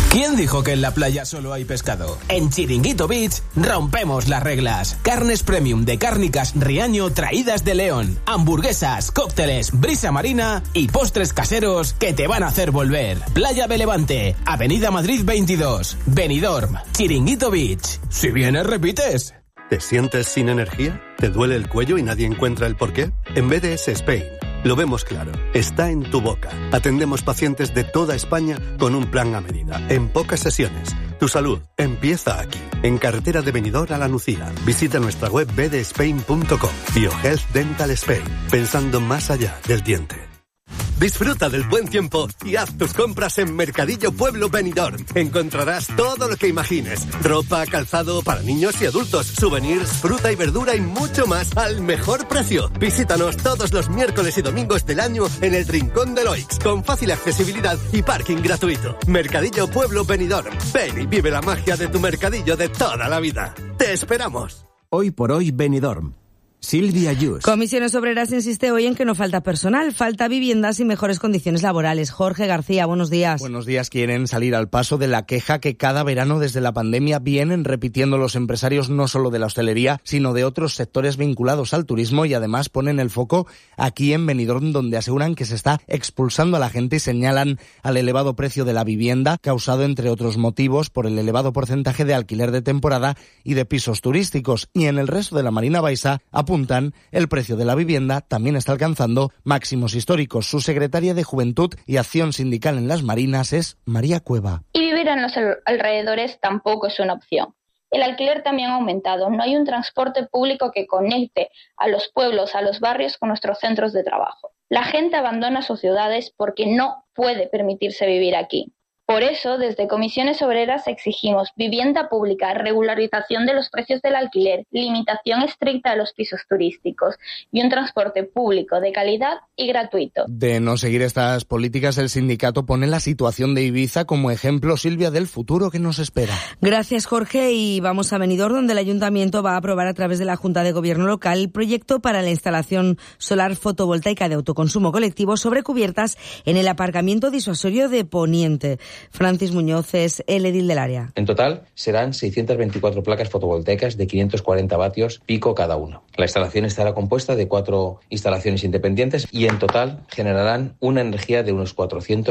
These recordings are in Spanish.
¿Quién dijo que en la playa solo hay pescado? En Chiringuito Beach rompemos las reglas. Carnes premium de Cárnicas Riaño traídas de León. Hamburguesas, cócteles, brisa marina y postres caseros que te van a hacer volver. Playa de Levante, Avenida Madrid 22, Benidorm, Chiringuito Beach. Si vienes, repites. ¿Te sientes sin energía? ¿Te duele el cuello y nadie encuentra el porqué? En BDS Spain lo vemos claro. Está en tu boca. Atendemos pacientes de toda España con un plan a medida, en pocas sesiones. Tu salud empieza aquí, en carretera de Benidorm a La Nucía. Visita nuestra web bdspain.com. BioHealth Dental Spain, pensando más allá del diente. Disfruta del buen tiempo y haz tus compras en Mercadillo Pueblo Benidorm. Encontrarás todo lo que imagines. Ropa, calzado para niños y adultos, souvenirs, fruta y verdura y mucho más al mejor precio. Visítanos todos los miércoles y domingos del año en el Rincón de Loix, con fácil accesibilidad y parking gratuito. Mercadillo Pueblo Benidorm. Ven y vive la magia de tu mercadillo de toda la vida. ¡Te esperamos! Hoy por hoy Benidorm. Silvia Yus. Comisiones Obreras insiste hoy en que no falta personal, falta viviendas y mejores condiciones laborales. Jorge García, buenos días. Buenos días. Quieren salir al paso de la queja que cada verano desde la pandemia vienen repitiendo los empresarios no solo de la hostelería, sino de otros sectores vinculados al turismo, y además ponen el foco aquí en Benidorm, donde aseguran que se está expulsando a la gente y señalan al elevado precio de la vivienda, causado entre otros motivos por el elevado porcentaje de alquiler de temporada y de pisos turísticos. Y en el resto de la Marina Baixa apuntan, el precio de la vivienda también está alcanzando máximos históricos. Su secretaria de Juventud y Acción Sindical en las Marinas es María Cueva. Y vivir en los alrededores tampoco es una opción. El alquiler también ha aumentado. No hay un transporte público que conecte a los pueblos, a los barrios con nuestros centros de trabajo. La gente abandona sus ciudades porque no puede permitirse vivir aquí. Por eso, desde Comisiones Obreras exigimos vivienda pública, regularización de los precios del alquiler, limitación estricta de los pisos turísticos y un transporte público de calidad y gratuito. De no seguir estas políticas, el sindicato pone la situación de Ibiza como ejemplo, Silvia, del futuro que nos espera. Gracias, Jorge. Y vamos a Benidorm, donde el Ayuntamiento va a aprobar a través de la Junta de Gobierno local el proyecto para la instalación solar fotovoltaica de autoconsumo colectivo sobre cubiertas en el aparcamiento disuasorio de Poniente. Francis Muñoz es el edil del área. En total serán 624 placas fotovoltaicas de 540 vatios pico cada una. La instalación estará compuesta de 4 instalaciones independientes y en total generarán una energía de unos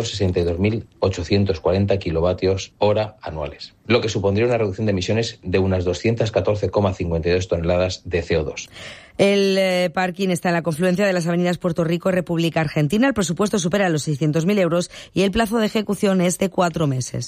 462.840 kilovatios hora anuales, lo que supondría una reducción de emisiones de unas 214,52 toneladas de CO2. El parking está en la confluencia de las avenidas Puerto Rico y República Argentina. El presupuesto supera los 600.000 euros y el plazo de ejecución es de 4 meses.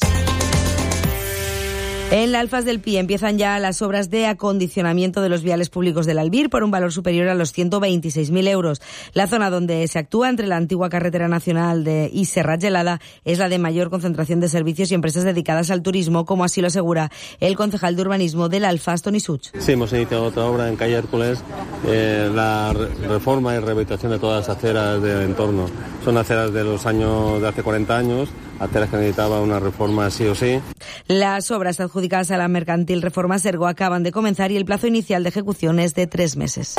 En la Alfaz del Pi empiezan ya las obras de acondicionamiento de los viales públicos del Albir por un valor superior a los 126.000 euros. La zona donde se actúa entre la antigua carretera nacional y Serrat Gelada es la de mayor concentración de servicios y empresas dedicadas al turismo, como así lo asegura el concejal de urbanismo del Alfaz, Toni Such. Sí, hemos iniciado otra obra en calle Hércules, la reforma y rehabilitación de todas las aceras del entorno. Son aceras de hace 40 años, aceras que necesitaban una reforma sí o sí. Las obras adjudicadas a la Mercantil Reforma Sergo acaban de comenzar y el plazo inicial de ejecución es de 3 meses.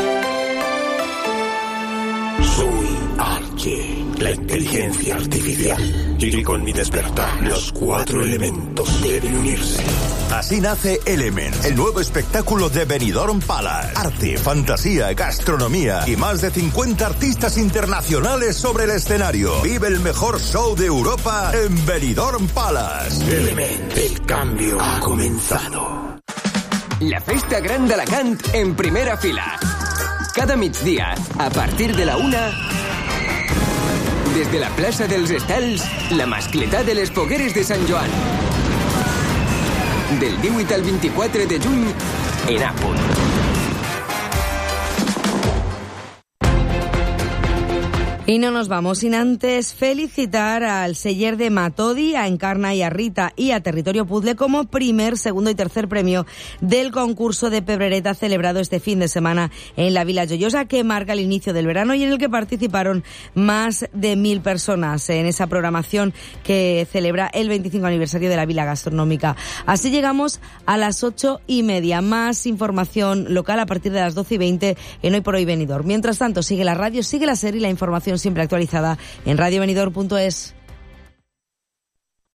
Soy Archie, la inteligencia artificial. Y con mi despertar, los 4 elementos deben unirse. Así nace Element, el nuevo espectáculo de Benidorm Palace. Arte, fantasía, gastronomía y más de 50 artistas internacionales sobre el escenario. Vive el mejor show de Europa en Benidorm Palace. Element, el cambio ha comenzado. La Festa Gran d'Alacant en primera fila. Cada migdia, a partir de la 1, des de la plaça dels Estalls, la mascletà de les fogueres de Sant Joan. Del 18 al 24 de juny, en Apunt. Y no nos vamos sin antes felicitar al Celler de Matodi, a Encarna y a Rita y a Territorio Puzzle como primer, segundo y tercer premio del concurso de Pebrereta celebrado este fin de semana en la Vila Joiosa, que marca el inicio del verano y en el que participaron más de 1.000 personas en esa programación que celebra el 25 aniversario de la Vila Gastronómica. Así llegamos a las 8:30. Más información local a partir de las 12:20 en Hoy por Hoy Benidorm. Mientras tanto, sigue la radio, sigue la serie y la información siempre actualizada en radiobenidorm.es.